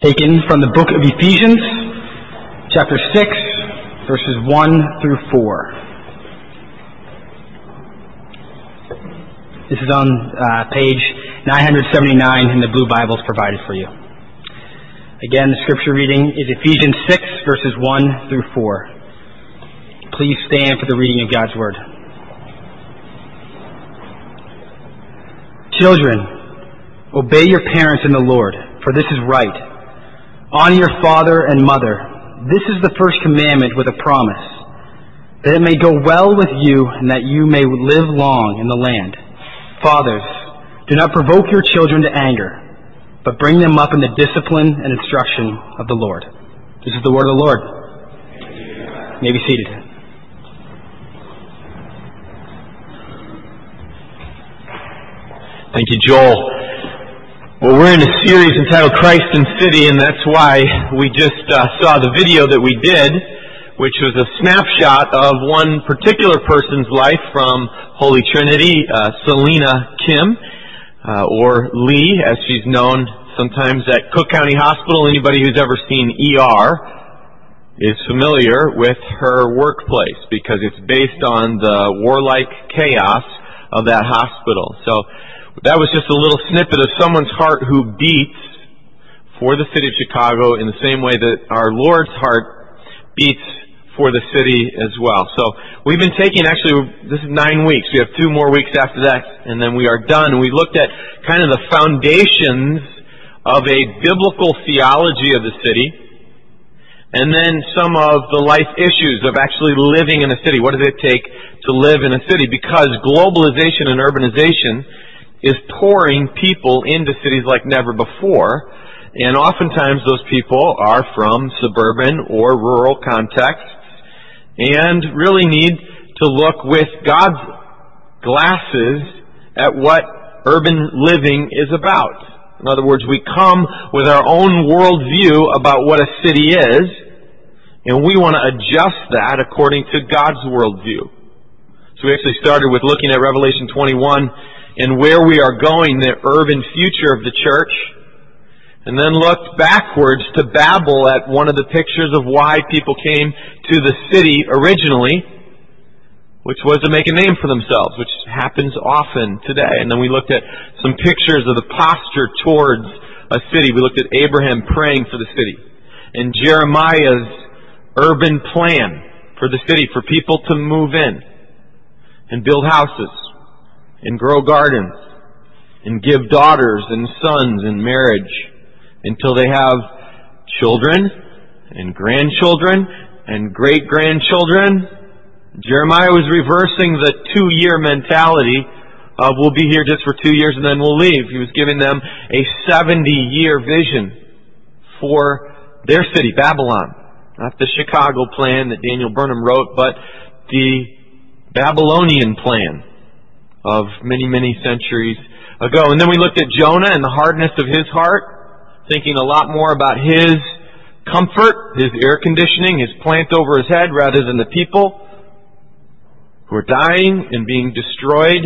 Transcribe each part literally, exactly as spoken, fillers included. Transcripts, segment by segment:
Taken from the book of Ephesians, chapter six, verses one through four. This is on uh, page nine seventy-nine in the blue Bibles provided for you. Again, the scripture reading is Ephesians six, verses one through four. Please stand for the reading of God's Word. Children, obey your parents in the Lord, for this is right. Honor your father and mother. This is the first commandment with a promise, that it may go well with you and that you may live long in the land. Fathers, do not provoke your children to anger, but bring them up in the discipline and instruction of the Lord. This is the word of the Lord. You may be seated. Thank you, Joel. Well, we're in a series entitled Christ and City, and that's why we just uh, saw the video that we did, which was a snapshot of one particular person's life from Holy Trinity, uh, Selena Kim, uh, or Lee, as she's known sometimes at Cook County Hospital. Anybody who's ever seen E R is familiar with her workplace because it's based on the warlike chaos of that hospital. So that was just a little snippet of someone's heart who beats for the city of Chicago in the same way that our Lord's heart beats for the city as well. So we've been taking, actually, this is nine weeks. We have two more weeks after that, and then we are done. And we looked at kind of the foundations of a biblical theology of the city, and then some of the life issues of actually living in a city. What does it take to live in a city? Because globalization and urbanization is pouring people into cities like never before, and oftentimes those people are from suburban or rural contexts and really need to look with God's glasses at what urban living is about. In other words, we come with our own worldview about what a city is, and we want to adjust that according to God's worldview. So we actually started with looking at Revelation twenty-one and where we are going, the urban future of the church, and then looked backwards to Babel at one of the pictures of why people came to the city originally, which was to make a name for themselves, which happens often today. And then we looked at some pictures of the posture towards a city. We looked at Abraham praying for the city, and Jeremiah's urban plan for the city, for people to move in and build houses and grow gardens, and give daughters and sons in marriage until they have children and grandchildren and great-grandchildren. Jeremiah was reversing the two-year mentality of we'll be here just for two years and then we'll leave. He was giving them a seventy-year vision for their city, Babylon. Not the Chicago plan that Daniel Burnham wrote, but the Babylonian plan of many, many centuries ago. And then we looked at Jonah and the hardness of his heart, thinking a lot more about his comfort, his air conditioning, his plant over his head, rather than the people who are dying and being destroyed,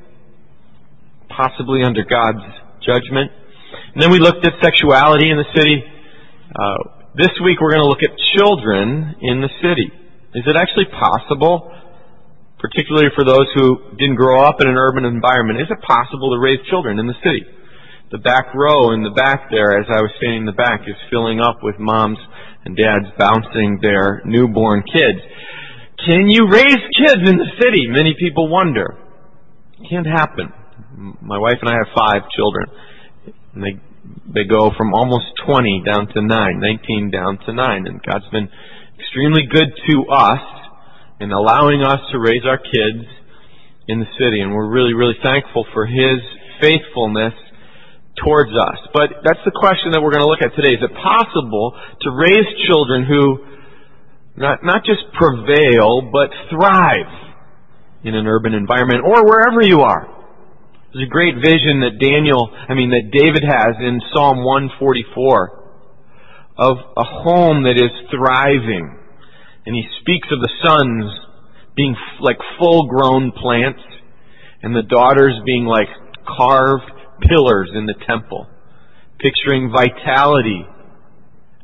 possibly under God's judgment. And then we looked at sexuality in the city. Uh, this week we're going to look at children in the city. Is it actually possible, particularly for those who didn't grow up in an urban environment, is it possible to raise children in the city? The back row in the back there, as I was standing in the back, is filling up with moms and dads bouncing their newborn kids. Can you raise kids in the city? Many people wonder. It can't happen. My wife and I have five children. And they they go from almost twenty down to nine, nineteen down to nine. And God's been extremely good to us in allowing us to raise our kids in the city. And we're really, really thankful for His faithfulness towards us. But that's the question that we're going to look at today. Is it possible to raise children who not, not just prevail, but thrive in an urban environment or wherever you are? There's a great vision that Daniel, I mean, that David has in Psalm one forty-four of a home that is thriving. And he speaks of the sons being like full-grown plants and the daughters being like carved pillars in the temple, picturing vitality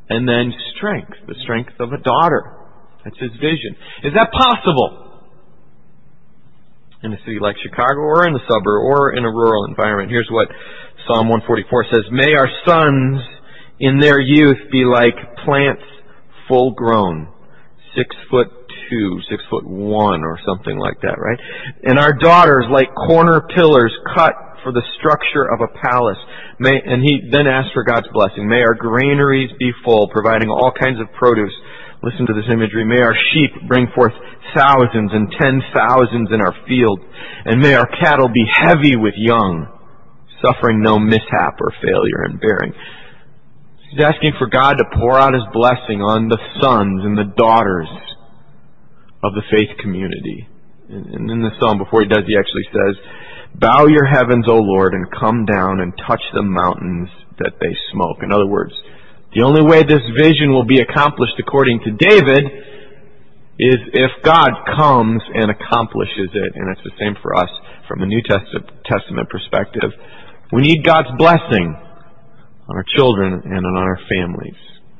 and then strength, the strength of a daughter. That's his vision. Is that possible in a city like Chicago, or in the suburb, or in a rural environment? Here's what Psalm one forty-four says: "May our sons in their youth be like plants full grown," six foot two, six foot one, or something like that, right? "And our daughters like corner pillars cut for the structure of a palace." May, and he then asks for God's blessing. "May our granaries be full, providing all kinds of produce." Listen to this imagery. "May our sheep bring forth thousands and ten thousands in our fields, and may our cattle be heavy with young, suffering no mishap or failure in bearing." He's asking for God to pour out his blessing on the sons and the daughters of the faith community. And in the psalm, before he does, he actually says, "Bow your heavens, O Lord, and come down and touch the mountains that they smoke." In other words, the only way this vision will be accomplished, according to David, is if God comes and accomplishes it. And it's the same for us from a New Testament perspective. We need God's blessing on our children and on our families.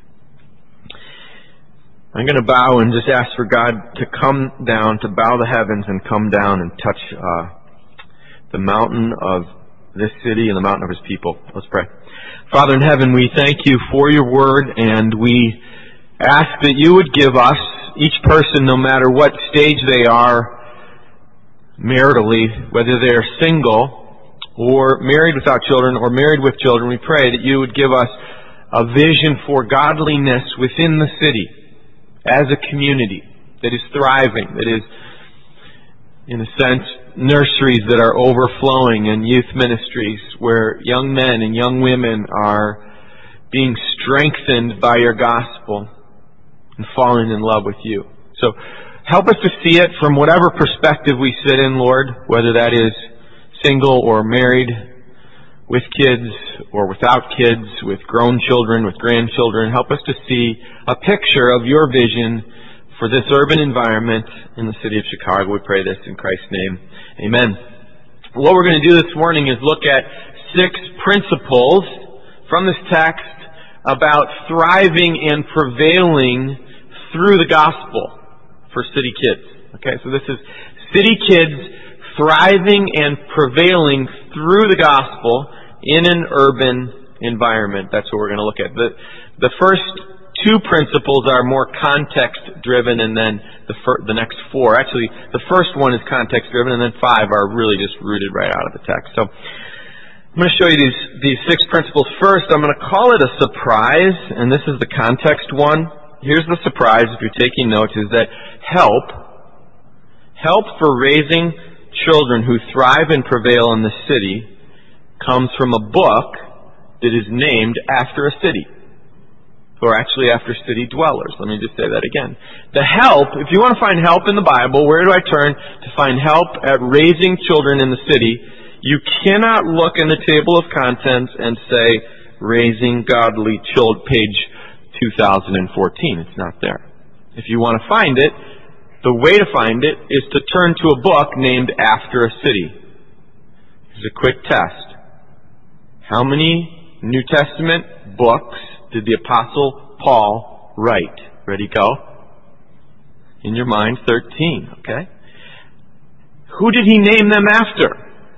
I'm going to bow and just ask for God to come down, to bow the heavens and come down and touch uh, the mountain of this city and the mountain of his people. Let's pray. Father in heaven, we thank you for your word, and we ask that you would give us, each person, no matter what stage they are maritally, whether they're single or married without children or married with children, we pray that you would give us a vision for godliness within the city as a community that is thriving, that is, in a sense, nurseries that are overflowing, and youth ministries where young men and young women are being strengthened by your gospel and falling in love with you. So help us to see it from whatever perspective we sit in, Lord, whether that is single or married, with kids or without kids, with grown children, with grandchildren. Help us to see a picture of your vision for this urban environment in the city of Chicago. We pray this in Christ's name. Amen. What we're going to do this morning is look at six principles from this text about thriving and prevailing through the gospel for city kids. Okay, so this is city kids thriving and prevailing through the gospel in an urban environment. That's what we're going to look at. The, the first two principles are more context-driven, and then the, fir- the next four. Actually, the first one is context-driven, and then five are really just rooted right out of the text. So I'm going to show you these, these six principles. First, I'm going to call it a surprise, and this is the context one. Here's the surprise, if you're taking notes, is that help, help for raising children who thrive and prevail in the city comes from a book that is named after a city, or actually after city dwellers. Let me just say that again. The help, if you want to find help in the Bible, where do I turn to find help at raising children in the city? You cannot look in the table of contents and say, Raising Godly Children, page two thousand fourteen. It's not there. If you want to find it, the way to find it is to turn to a book named after a city. Here's a quick test. How many New Testament books did the Apostle Paul write? Ready, go? In your mind, thirteen, okay? Who did he name them after?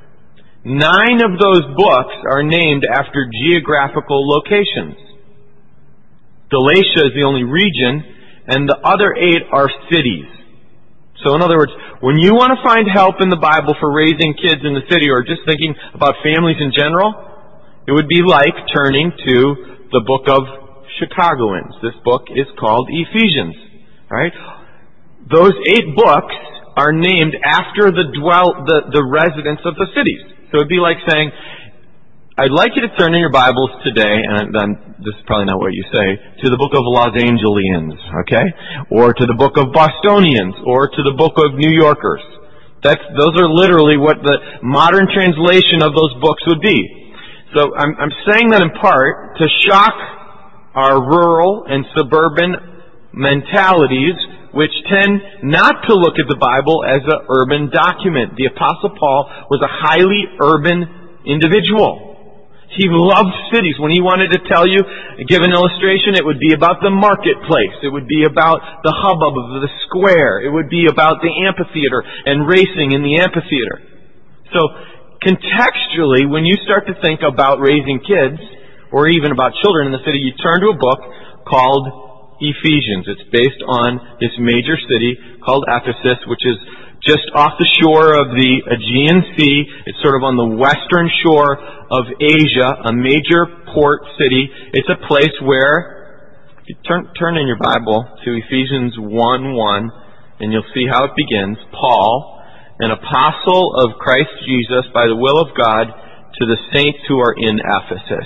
Nine of those books are named after geographical locations. Galatia is the only region, and the other eight are cities. So in other words, when you want to find help in the Bible for raising kids in the city, or just thinking about families in general, it would be like turning to the book of Chicagoans. This book is called Ephesians, right? Those eight books are named after the dwell, the, the residents of the cities. So it would be like saying, I'd like you to turn in your Bibles today, and then this is probably not what you say, to the book of Los Angelians, okay? Or to the book of Bostonians, or to the book of New Yorkers. That's, those are literally what the modern translation of those books would be. So I'm, I'm saying that in part to shock our rural and suburban mentalities, which tend not to look at the Bible as an urban document. The Apostle Paul was a highly urban individual. He loved cities. When he wanted to tell you, give an illustration, it would be about the marketplace. It would be about the hubbub of the square. It would be about the amphitheater and racing in the amphitheater. So, contextually, when you start to think about raising kids, or even about children in the city, you turn to a book called Ephesians. It's based on this major city called Ephesus, which is just off the shore of the Aegean Sea. It's sort of on the western shore of Asia, a major port city. It's a place where, if you turn, turn in your Bible to Ephesians one one, and you'll see how it begins. Paul, an apostle of Christ Jesus by the will of God, to the saints who are in Ephesus.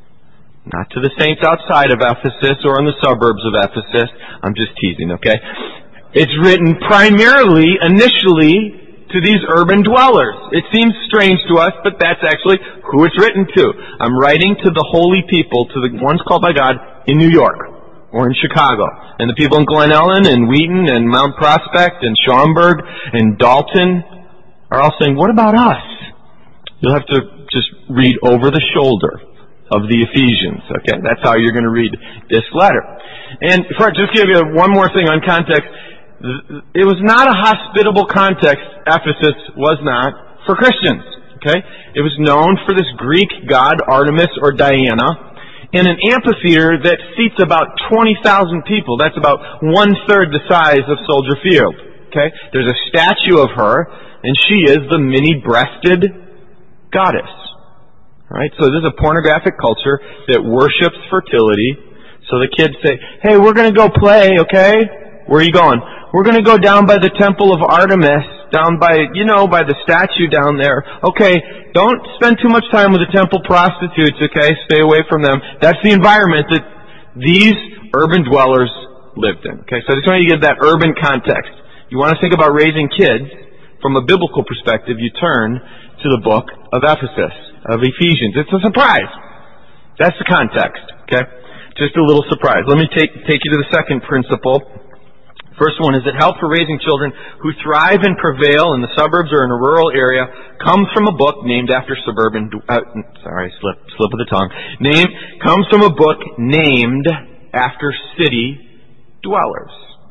Not to the saints outside of Ephesus or in the suburbs of Ephesus. I'm just teasing, okay? It's written primarily, initially, to these urban dwellers. It seems strange to us, but that's actually who it's written to. I'm writing to the holy people, to the ones called by God in New York or in Chicago. And the people in Glen Ellen and Wheaton and Mount Prospect and Schaumburg and Dalton are all saying, what about us? You'll have to just read over the shoulder of the Ephesians. Okay, that's how you're going to read this letter. And for just give you one more thing on context, it was not a hospitable context, Ephesus was not, for Christians. Okay? It was known for this Greek god Artemis or Diana in an amphitheater that seats about twenty thousand people. That's about one-third the size of Soldier Field. Okay? There's a statue of her, and she is the many-breasted goddess. Alright? So this is a pornographic culture that worships fertility. So the kids say, hey, we're going to go play, okay? Where are you going? We're going to go down by the temple of Artemis, down by, you know, by the statue down there. Okay, don't spend too much time with the temple prostitutes, okay? Stay away from them. That's the environment that these urban dwellers lived in. Okay, so I just want you to get that urban context. You want to think about raising kids from a biblical perspective, you turn to the book of Ephesus, of Ephesians. It's a surprise. That's the context, okay? Just a little surprise. Let me take, take you to the second principle. First one is that help for raising children who thrive and prevail in the suburbs or in a rural area comes from a book named after suburban, uh, sorry, slip, slip of the tongue, name, comes from a book named after city dwellers.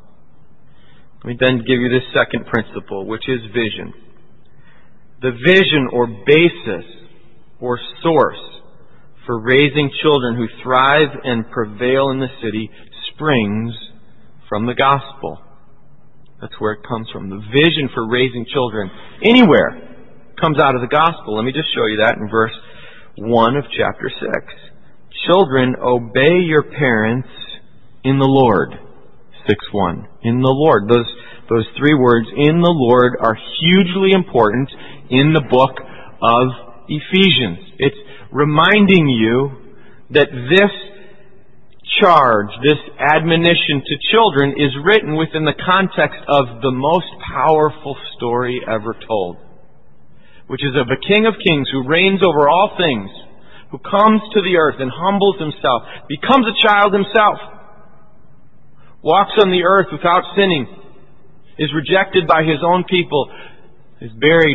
Let me then give you this second principle, which is vision. The vision or basis or source for raising children who thrive and prevail in the city springs from the gospel. That's where it comes from. The vision for raising children anywhere comes out of the gospel. Let me just show you that in verse one of chapter six. Children, obey your parents in the Lord. six one. In the Lord. Those, those three words, in the Lord, are hugely important in the book of Ephesians. It's reminding you that this charge, this admonition to children is written within the context of the most powerful story ever told, which is of a King of Kings who reigns over all things, who comes to the earth and humbles himself, becomes a child himself, walks on the earth without sinning, is rejected by his own people, is buried,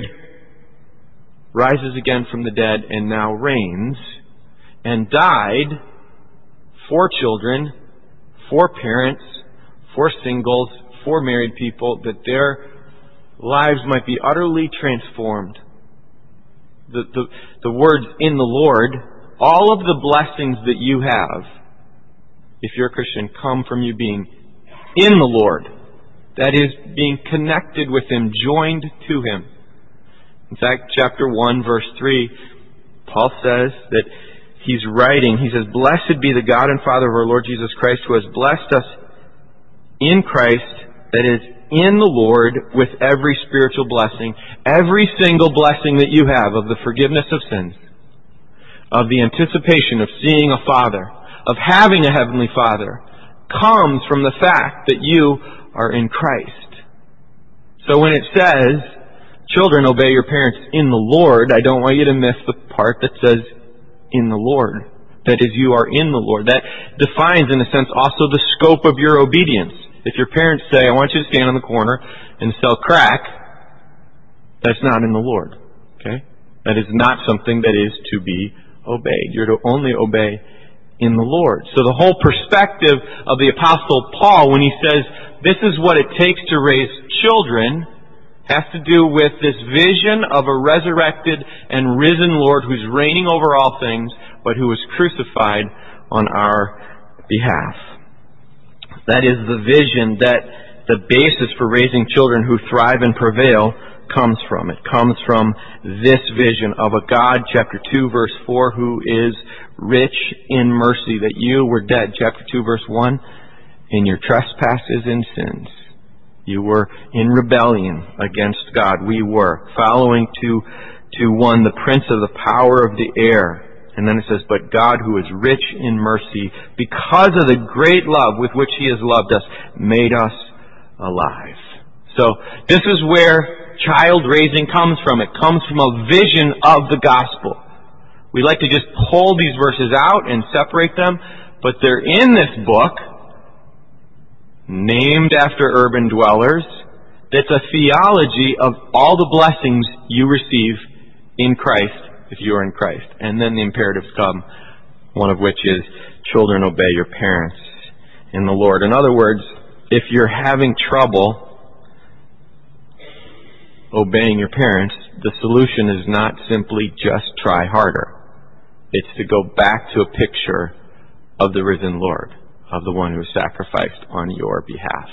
rises again from the dead, and now reigns, and died for children, for parents, for singles, for married people, that their lives might be utterly transformed. The, the, the words in the Lord, all of the blessings that you have, if you're a Christian, come from you being in the Lord. That is, being connected with Him, joined to Him. In fact, chapter one, verse three, Paul says that he's writing, he says, blessed be the God and Father of our Lord Jesus Christ, who has blessed us in Christ, that is, in the Lord, with every spiritual blessing, every single blessing that you have of the forgiveness of sins, of the anticipation of seeing a Father, of having a Heavenly Father, comes from the fact that you are in Christ. So when it says, children, obey your parents in the Lord, I don't want you to miss the part that says, in the Lord. That is, you are in the Lord. That defines, in a sense, also the scope of your obedience. If your parents say, I want you to stand on the corner and sell crack, that's not in the Lord. Okay? That is not something that is to be obeyed. You're to only obey in the Lord. So the whole perspective of the Apostle Paul, when he says this is what it takes to raise children, has to do with this vision of a resurrected and risen Lord who's reigning over all things, but who was crucified on our behalf. That is the vision that the basis for raising children who thrive and prevail comes from. It comes from this vision of a God, chapter two, verse four, who is rich in mercy, that you were dead, chapter two, verse one, in your trespasses and sins. You were in rebellion against God. We were following to, to one, the prince of the power of the air. And then it says, but God, who is rich in mercy, because of the great love with which He has loved us, made us alive. So this is where child raising comes from. It comes from a vision of the gospel. We like to just pull these verses out and separate them, but they're in this book, named after urban dwellers, that's a theology of all the blessings you receive in Christ if you are in Christ. And then the imperatives come, one of which is, children, obey your parents in the Lord. In other words, if you're having trouble obeying your parents, the solution is not simply just try harder. It's to go back to a picture of the risen Lord, of the one who was sacrificed on your behalf.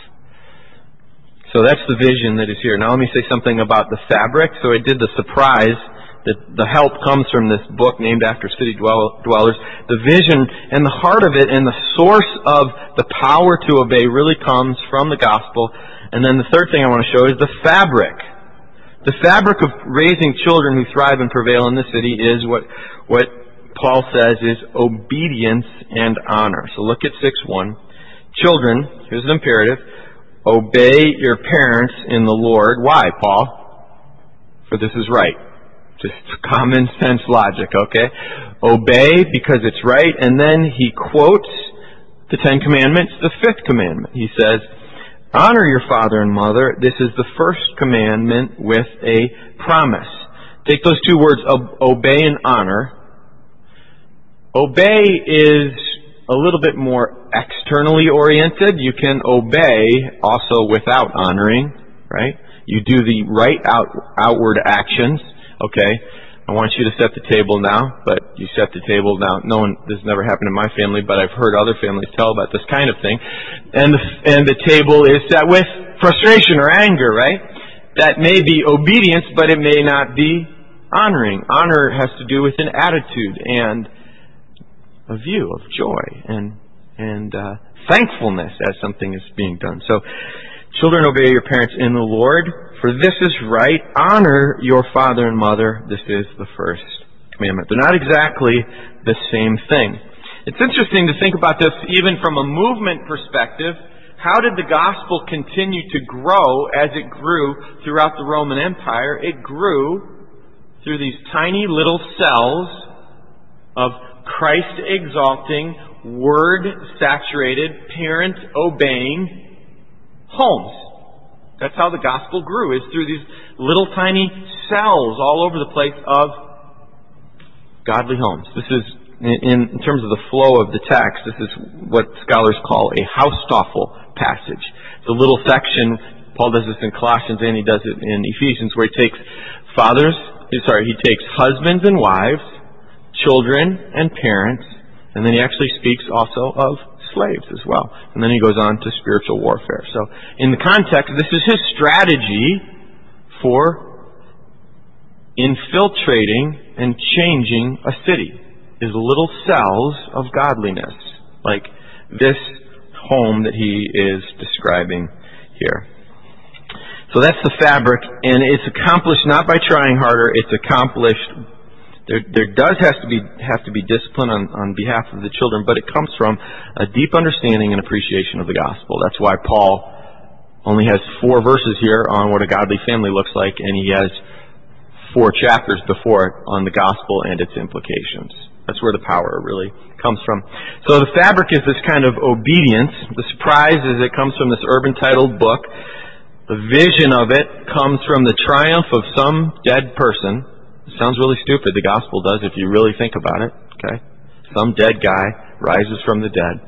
So that's the vision that is here. Now let me say something about the fabric. So I did the surprise that the help comes from this book named after city dwell- dwellers. The vision and the heart of it and the source of the power to obey really comes from the gospel. And then the third thing I want to show is the fabric. The fabric of raising children who thrive and prevail in the city is what, what Paul says is obedience and honor. So look at six one. Children, here's an imperative, obey your parents in the Lord. Why, Paul? For this is right. Just common sense logic, okay? Obey because it's right, and then he quotes the Ten Commandments, the fifth commandment. He says, honor your father and mother. This is the first commandment with a promise. Take those two words, obey and honor. Obey is a little bit more externally oriented. You can obey also without honoring, right? You do the right out, outward actions. Okay, I want you to set the table now, but you set the table now. No one, this has never happened in my family, but I've heard other families tell about this kind of thing. And the, and the table is set with frustration or anger, right? That may be obedience, but it may not be honoring. Honor has to do with an attitude and a view of joy and and uh, thankfulness as something is being done. So, children, obey your parents in the Lord, for this is right. Honor your father and mother. This is the first commandment. They're not exactly the same thing. It's interesting to think about this even from a movement perspective. How did the gospel continue to grow as it grew throughout the Roman Empire? It grew through these tiny little cells of Christ-exalting, word-saturated, parent-obeying homes. That's how the gospel grew, is through these little tiny cells all over the place of godly homes. This is, in, in terms of the flow of the text, this is what scholars call a Haustoffel passage. It's a little section. Paul does this in Colossians and he does it in Ephesians, where he takes fathers, sorry, he takes husbands and wives, children and parents, and then he actually speaks also of slaves as well. And then he goes on to spiritual warfare. So in the context, this is his strategy for infiltrating and changing a city, is little cells of godliness, like this home that he is describing here. So that's the fabric, and it's accomplished not by trying harder, it's accomplished. There, there does have to be have to be discipline on, on behalf of the children, but it comes from a deep understanding and appreciation of the gospel. That's why Paul only has four verses here on what a godly family looks like, and he has four chapters before it on the gospel and its implications. That's where the power really comes from. So the fabric is this kind of obedience. The surprise is it comes from this urban titled book. The vision of it comes from the triumph of some dead person. It sounds really stupid, the gospel does, if you really think about it. Okay? Some dead guy rises from the dead,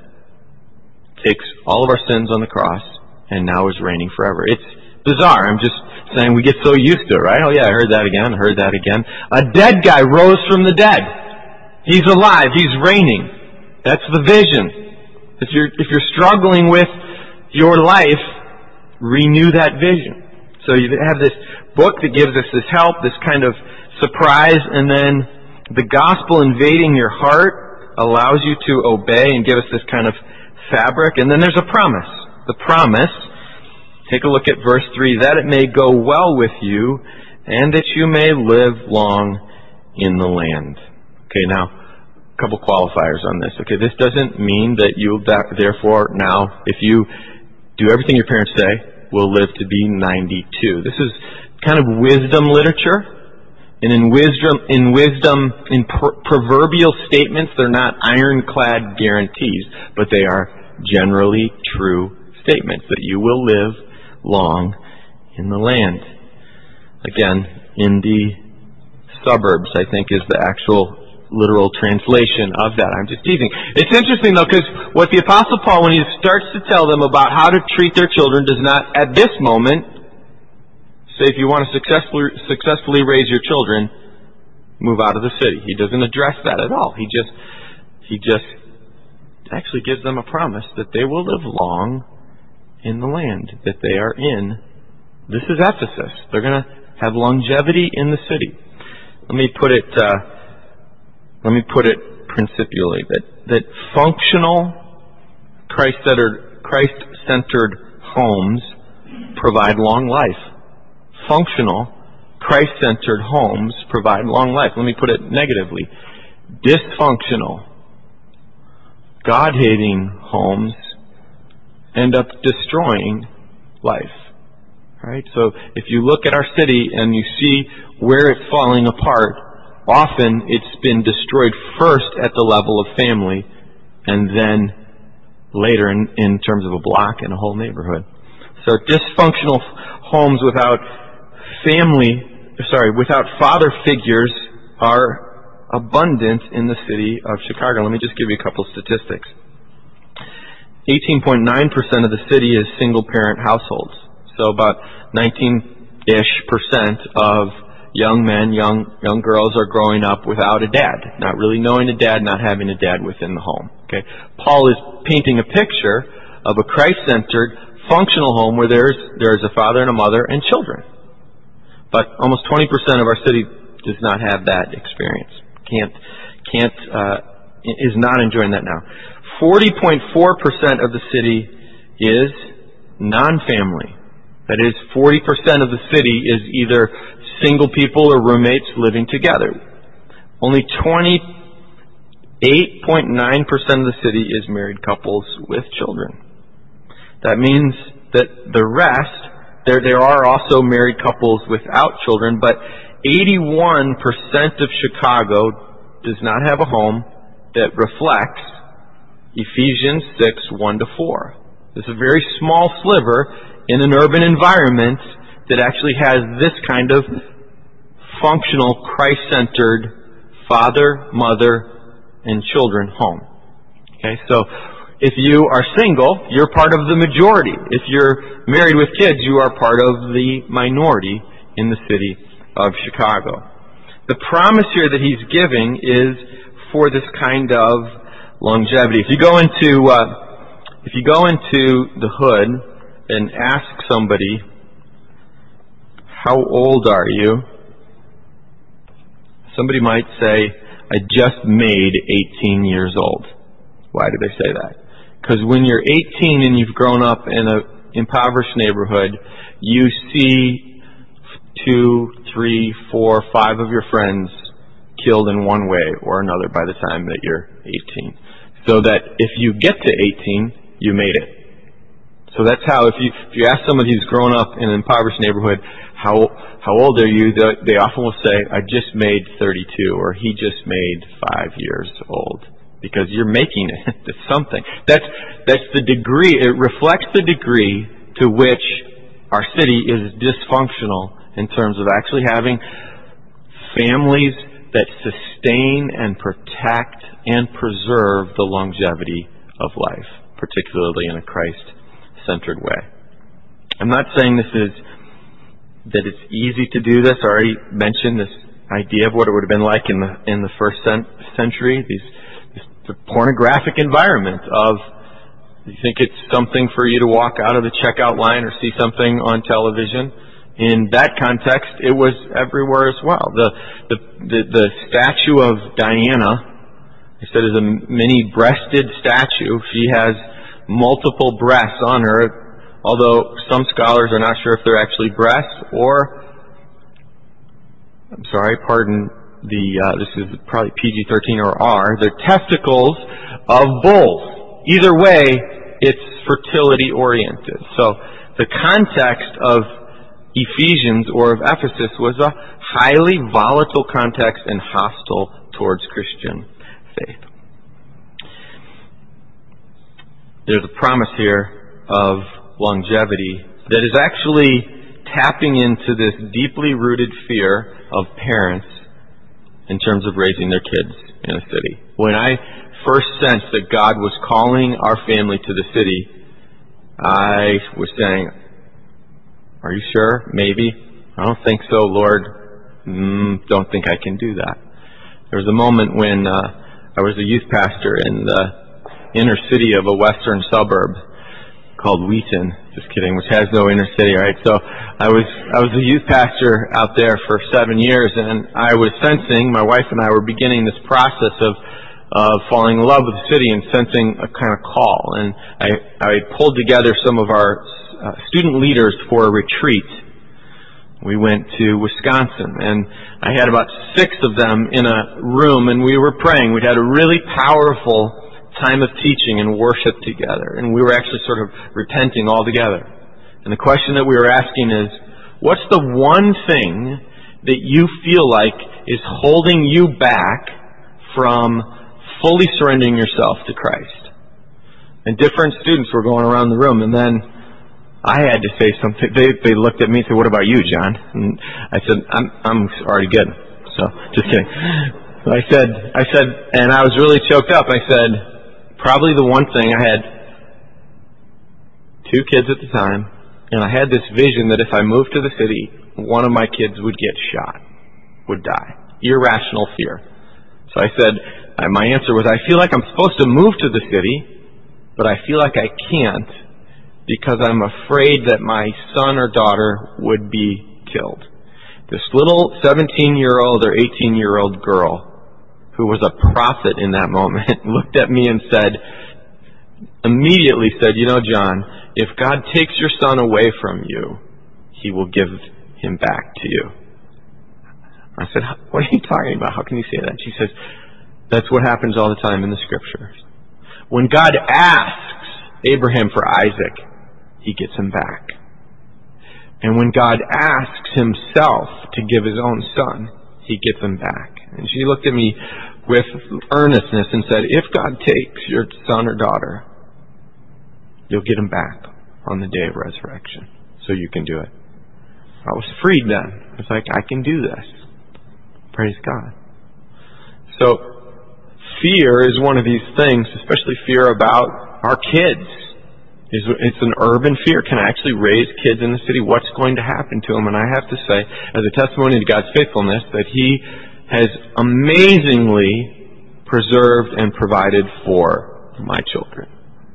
takes all of our sins on the cross, and now is reigning forever. It's bizarre. I'm just saying we get so used to it, right? Oh yeah, I heard that again, I heard that again. A dead guy rose from the dead. He's alive, he's reigning. That's the vision. If you're, if you're struggling with your life, renew that vision. So you have this book that gives us this help, this kind of surprise, and then the gospel invading your heart allows you to obey and give us this kind of fabric. And then there's a promise. The promise, take a look at verse three, that it may go well with you and that you may live long in the land. Okay, now, a couple qualifiers on this. Okay, this doesn't mean that you'll therefore now, if you do everything your parents say, will live to be ninety-two. This is kind of wisdom literature. And in wisdom, in wisdom, in pr- proverbial statements, they're not ironclad guarantees, but they are generally true statements that you will live long in the land. Again, in the suburbs, I think, is the actual literal translation of that. I'm just teasing. It's interesting, though, because what the Apostle Paul, when he starts to tell them about how to treat their children, does not, at this moment, say if you want to successfully successfully raise your children, move out of the city. He doesn't address that at all. He just he just actually gives them a promise that they will live long in the land that they are in. This is Ephesus. They're going to have longevity in the city. Let me put it. Uh, let me put it principially that that functional Christ-centered Christ-centered homes provide long life. Functional, Christ-centered homes provide long life. Let me put it negatively. Dysfunctional, God-hating homes end up destroying life. Right? So if you look at our city and you see where it's falling apart, often it's been destroyed first at the level of family and then later in, in terms of a block and a whole neighborhood. So dysfunctional homes without family, sorry, without father figures are abundant in the city of Chicago. Let me just give you a couple statistics. eighteen point nine percent of the city is single-parent households. So about nineteen-ish percent of young men, young young girls are growing up without a dad, not really knowing a dad, not having a dad within the home. Okay, Paul is painting a picture of a Christ-centered, functional home where there's there's a father and a mother and children. But almost twenty percent of our city does not have that experience. Can't, can't, uh, is not enjoying that now. forty point four percent of the city is non-family. That is, forty percent of the city is either single people or roommates living together. Only twenty-eight point nine percent of the city is married couples with children. That means that the rest, There, there are also married couples without children, but eighty-one percent of Chicago does not have a home that reflects Ephesians six, one to four. It's a very small sliver in an urban environment that actually has this kind of functional, Christ-centered father, mother, and children home. Okay, so if you are single, you're part of the majority. If you're married with kids, you are part of the minority in the city of Chicago. The promise here that he's giving is for this kind of longevity. If you go into uh, if you go into the hood and ask somebody, "How old are you?" Somebody might say, "I just made eighteen years old." Why do they say that? Because when you're eighteen and you've grown up in an impoverished neighborhood, you see two, three, four, five of your friends killed in one way or another by the time that you're eighteen. So that if you get to eighteen, you made it. So that's how, if you if you ask somebody who's grown up in an impoverished neighborhood, how how old are you? They, they often will say, "I just made thirty-two," or "He just made five years old." Because you're making it to something. That's that's the degree. It reflects the degree to which our city is dysfunctional in terms of actually having families that sustain and protect and preserve the longevity of life, particularly in a Christ-centered way. I'm not saying this is that it's easy to do this. I already mentioned this idea of what it would have been like in the in the first cent- century. These this the pornographic environment of, you think it's something for you to walk out of the checkout line or see something on television. In that context, it was everywhere as well. The the the, the statue of Diana, I said, is a many-breasted statue. She has multiple breasts on her, although some scholars are not sure if they're actually breasts or, I'm sorry, pardon the, uh, this is probably P G thirteen or R, they're testicles of bulls. Either way, it's fertility-oriented. So the context of Ephesians or of Ephesus was a highly volatile context and hostile towards Christian faith. There's a promise here of longevity that is actually tapping into this deeply rooted fear of parents in terms of raising their kids in a city. When I first sensed that God was calling our family to the city, I was saying, are you sure? Maybe. I don't think so, Lord. Mm, don't think I can do that. There was a moment when uh, I was a youth pastor in the inner city of a western suburb called Wheaton. Just kidding, which has no inner city, right? So I was I was a youth pastor out there for seven years, and I was sensing, my wife and I were beginning this process of of falling in love with the city and sensing a kind of call. And I I pulled together some of our Uh, student leaders for a retreat. We went to Wisconsin, and I had about six of them in a room, and we were praying. We'd had a really powerful time of teaching and worship together, and we were actually sort of repenting all together. And the question that we were asking is, what's the one thing that you feel like is holding you back from fully surrendering yourself to Christ? And different students were going around the room, and then I had to say something. They they looked at me and said, "What about you, John?" And I said, "I'm I'm already good." So just kidding. I said I said, and I was really choked up. I said, probably the one thing, I had two kids at the time, and I had this vision that if I moved to the city, one of my kids would get shot, would die. Irrational fear. So I said, my answer was, I feel like I'm supposed to move to the city, but I feel like I can't, because I'm afraid that my son or daughter would be killed. This little seventeen-year-old or eighteen-year-old girl, who was a prophet in that moment, looked at me and said, immediately said, you know, John, if God takes your son away from you, He will give him back to you. I said, what are you talking about? How can you say that? She says, that's what happens all the time in the Scriptures. When God asks Abraham for Isaac, He gets him back. And when God asks Himself to give His own son, He gets him back. And she looked at me with earnestness and said, if God takes your son or daughter, you'll get him back on the day of resurrection. So you can do it. I was freed then. I was like, I can do this. Praise God. So fear is one of these things, especially fear about our kids. It's an urban fear. Can I actually raise kids in the city? What's going to happen to them? And I have to say, as a testimony to God's faithfulness, that He has amazingly preserved and provided for my children.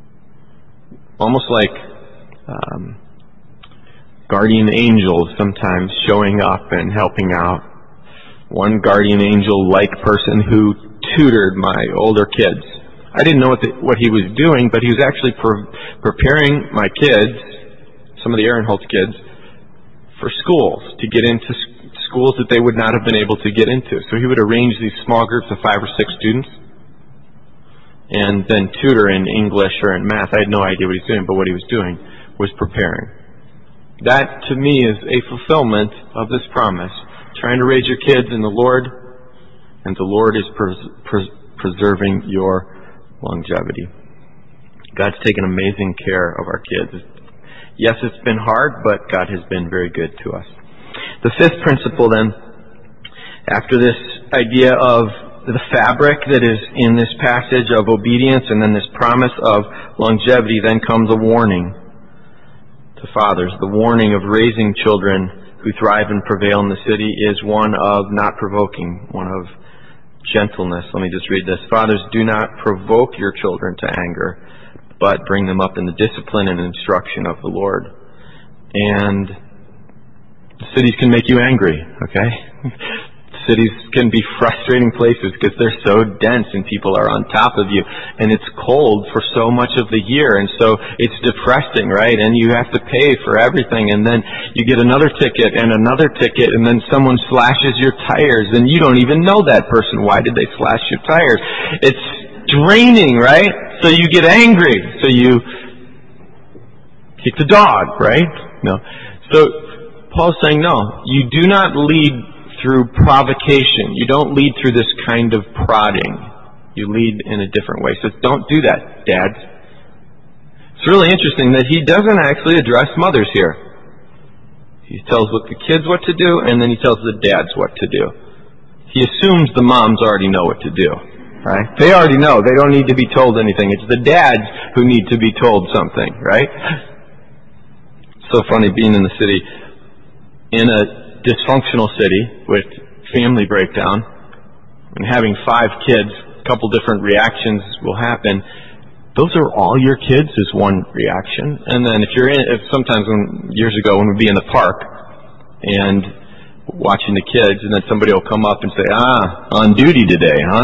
Almost like um, guardian angels sometimes showing up and helping out. One guardian angel-like person who tutored my older kids. I didn't know what, the, what he was doing, but he was actually pre- preparing my kids, some of the Aaron Holtz kids, for schools, to get into schools that they would not have been able to get into. So he would arrange these small groups of five or six students and then tutor in English or in math. I had no idea what he was doing, but what he was doing was preparing. That, to me, is a fulfillment of this promise. Trying to raise your kids in the Lord, and the Lord is pres- pres- preserving your longevity. God's taken amazing care of our kids. Yes, it's been hard, but God has been very good to us. The fifth principle then, after this idea of the fabric that is in this passage of obedience and then this promise of longevity, then comes a warning to fathers. The warning of raising children who thrive and prevail in the city is one of not provoking, one of gentleness. Let me just read this. Fathers, do not provoke your children to anger, but bring them up in the discipline and instruction of the Lord. And cities can make you angry, okay? Cities can be frustrating places because they're so dense and people are on top of you, and it's cold for so much of the year, and so it's depressing, right? And you have to pay for everything, and then you get another ticket and another ticket, and then someone slashes your tires, and you don't even know that person. Why did they slash your tires? It's draining, right? So you get angry, so you kick the dog, right? No. So Paul's saying, no, you do not lead through provocation. You don't lead through this kind of prodding. You lead in a different way. So don't do that, dads. It's really interesting that he doesn't actually address mothers here. He tells the kids what to do, and then he tells the dads what to do. He assumes the moms already know what to do, right? They already know. They don't need to be told anything. It's the dads who need to be told something, right? So funny being in the city. In a dysfunctional city with family breakdown and having five kids, a couple different reactions will happen. Those are all your kids is one reaction. And then if you're in, if sometimes when, years ago when we'd be in the park and watching the kids, and then somebody will come up and say, ah, on duty today, huh?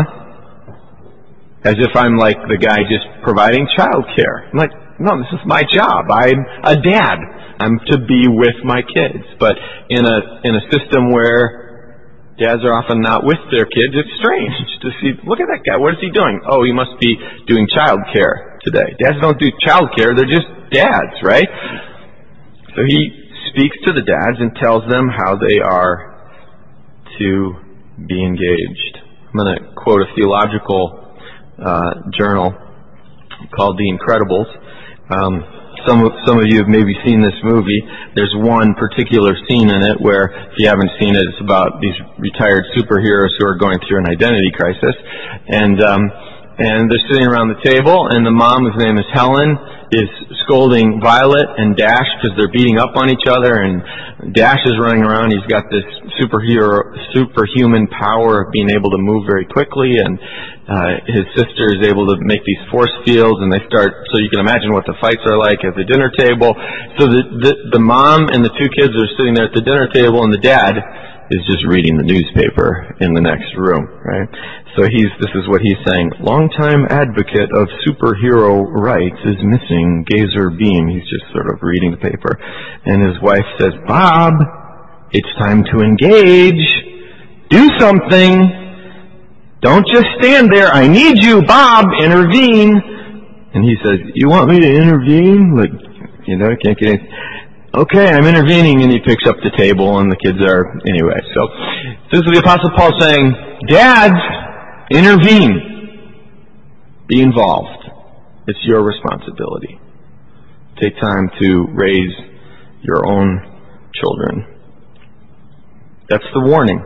As if I'm like the guy just providing child care. I'm like, no, this is my job. I'm a dad. I'm to be with my kids. But in a in a system where dads are often not with their kids, it's strange to see, look at that guy, what is he doing? Oh, he must be doing child care today. Dads don't do child care, they're just dads, right? So he speaks to the dads and tells them how they are to be engaged. I'm going to quote a theological uh, journal called The Incredibles. Um, Some of, some of you have maybe seen this movie. There's one particular scene in it where, if you haven't seen it, it's about these retired superheroes who are going through an identity crisis. And, um, and they're sitting around the table, and the mom, whose name is Helen, is scolding Violet and Dash because they're beating up on each other, and Dash is running around. He's got this superhero, superhuman power of being able to move very quickly, and uh, his sister is able to make these force fields, and they start, so you can imagine what the fights are like at the dinner table. So the, the, the mom and the two kids are sitting there at the dinner table, and the dad is just reading the newspaper in the next room, right? So he's, this is what he's saying. Longtime advocate of superhero rights is missing Gazer Beam. He's just sort of reading the paper. And his wife says, Bob, it's time to engage. Do something. Don't just stand there. I need you, Bob. Intervene. And he says, you want me to intervene? Like, you know, can't get anything. Okay, I'm intervening, and he picks up the table, and the kids are, anyway. So, this is the Apostle Paul saying, dads, intervene. Be involved. It's your responsibility. Take time to raise your own children. That's the warning.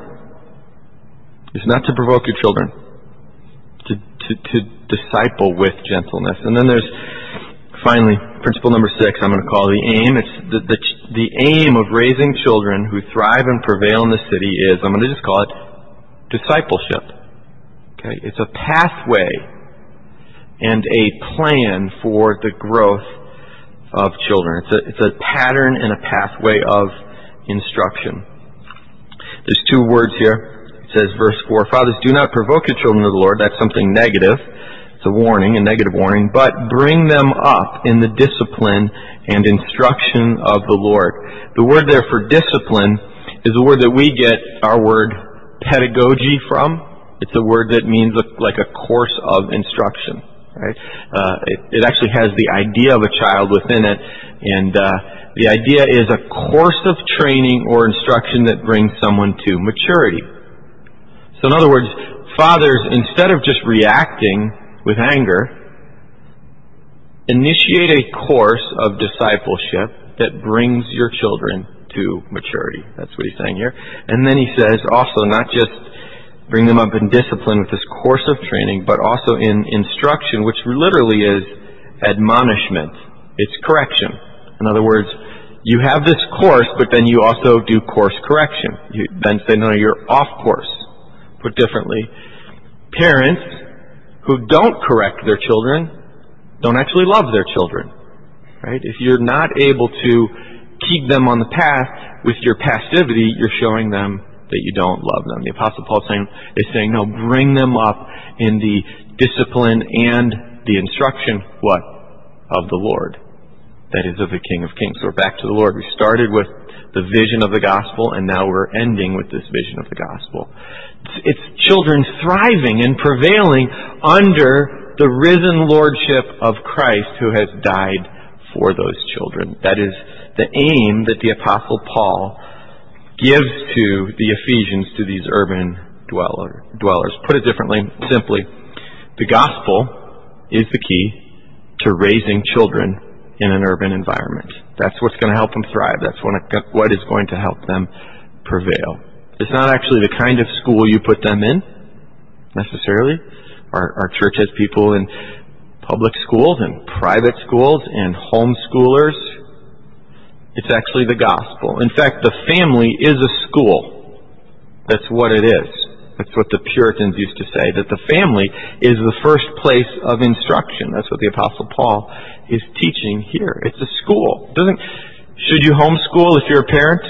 It's not to provoke your children. To, to, to disciple with gentleness. And then there's, finally, principle number six, I'm going to call the aim. It's the, the, the aim of raising children who thrive and prevail in the city is, I'm going to just call it discipleship. Okay? It's a pathway and a plan for the growth of children. It's a, it's a pattern and a pathway of instruction. There's two words here. It says, verse four, fathers, do not provoke your children to the Lord. That's something negative. It's a warning, a negative warning, but bring them up in the discipline and instruction of the Lord. The word there for discipline is a word that we get our word pedagogy from. It's a word that means a, like a course of instruction, right? Uh, it, it actually has the idea of a child within it, and uh, the idea is a course of training or instruction that brings someone to maturity. So in other words, fathers, instead of just reacting with anger, initiate a course of discipleship that brings your children to maturity. That's what he's saying here. And then he says also not just Bring them up in discipline with this course of training, but also in instruction, which literally is admonishment. It's correction. In other words, you have this course, but then you also do course correction. You then say, no, you're off course. Put differently, parents who don't correct their children don't actually love their children. Right? If you're not able to keep them on the path with your passivity, you're showing them that you don't love them. The Apostle Paul is saying, is saying, no, bring them up in the discipline and the instruction, what? Of the Lord. That is, of the King of Kings. So we're back to the Lord. We started with the vision of the gospel, and now we're ending with this vision of the gospel. It's, it's children thriving and prevailing under the risen lordship of Christ who has died for those children. That is the aim that the Apostle Paul gives to the Ephesians, to these urban dweller, dwellers. Put it differently, simply, the gospel is the key to raising children in an urban environment. That's what's going to help them thrive. That's what is going to help them prevail. It's not actually the kind of school you put them in, necessarily. Our, our church has people in public schools and private schools and homeschoolers. It's actually the gospel. In fact, the family is a school. That's what it is. That's what the Puritans used to say, that the family is the first place of instruction. That's what the Apostle Paul is teaching here. It's a school. Doesn't should you homeschool if you're a parent?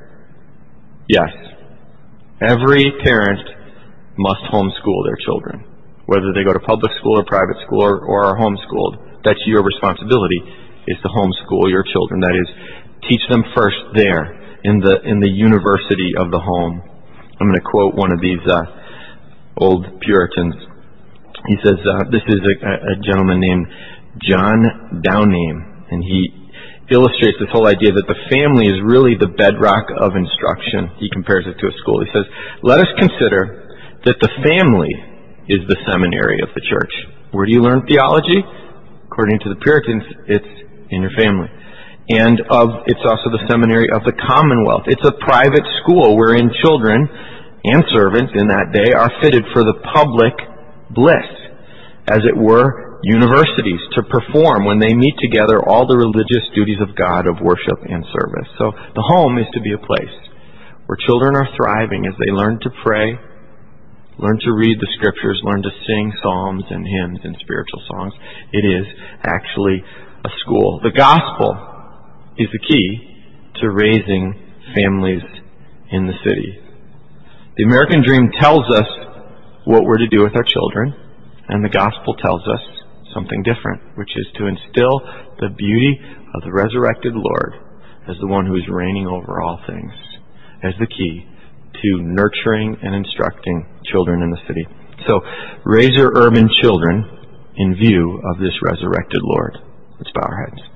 Yes. Every parent must homeschool their children, whether they go to public school or private school or, or are homeschooled. That's your responsibility, is to homeschool your children. That is, teach them first there in the in the university of the home. I'm going to quote one of these uh, old Puritans. He says, uh, this is a, a gentleman named John Downame, and he illustrates this whole idea that the family is really the bedrock of instruction. He compares it to a school. He says, let us consider that the family is the seminary of the church. Where do you learn theology? According to the Puritans, it's in your family. And of it's also the seminary of the Commonwealth. It's a private school wherein children and servants in that day are fitted for the public bliss, as it were universities, to perform when they meet together all the religious duties of God, of worship and service. So the home is to be a place where children are thriving as they learn to pray, learn to read the scriptures, learn to sing psalms and hymns and spiritual songs. It is actually a school. The gospel is the key to raising families in the city. The American dream tells us what we're to do with our children, and the gospel tells us something different, which is to instill the beauty of the resurrected Lord as the one who is reigning over all things, as the key to nurturing and instructing children in the city. So, raise your urban children in view of this resurrected Lord. Let's bow our heads.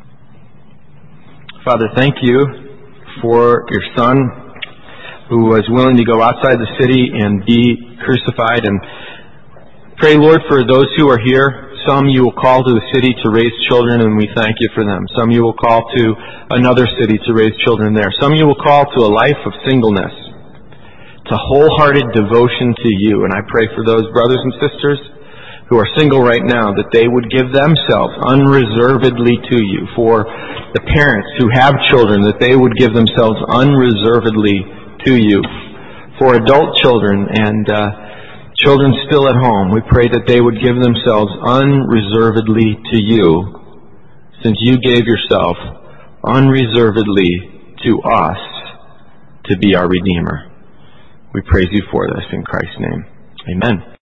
Father, thank you for your Son, who was willing to go outside the city and be crucified. And pray, Lord, for those who are here. Some you will call to the city to raise children, and we thank you for them. Some you will call to another city to raise children there. Some you will call to a life of singleness, to wholehearted devotion to you. And I pray for those brothers and sisters who are single right now, that they would give themselves unreservedly to you. For the parents who have children, that they would give themselves unreservedly to you. For adult children and uh, children still at home, we pray that they would give themselves unreservedly to you, since you gave yourself unreservedly to us to be our Redeemer. We praise you for this in Christ's name. Amen.